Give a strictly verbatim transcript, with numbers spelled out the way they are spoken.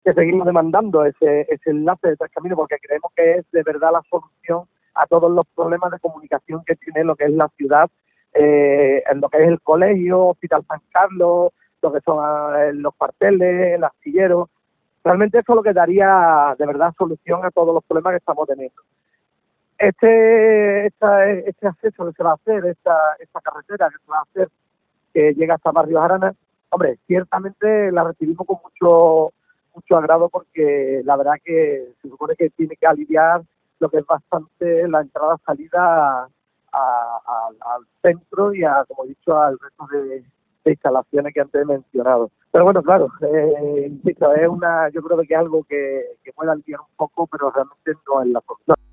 que seguimos demandando ese, ese enlace de Tres Caminos, porque creemos que es de verdad la solución a todos los problemas de comunicación que tiene lo que es la ciudad, eh, en lo que es el colegio, Hospital San Carlos, lo que son eh, los cuarteles, el astillero. Realmente eso es lo que daría de verdad solución a todos los problemas que estamos teniendo. Este, esta, este acceso que se va a hacer, esta, esta carretera que se va a hacer, que llega hasta Barrio Jarana, hombre, ciertamente la recibimos con mucho mucho agrado, porque la verdad que se supone que tiene que aliviar lo que es bastante la entrada-salida al centro y a, como he dicho, al resto de, de instalaciones que antes he mencionado. Pero bueno, claro, eh, insisto, es una, yo creo que es algo que, que puede aliviar un poco, pero realmente no es la solución.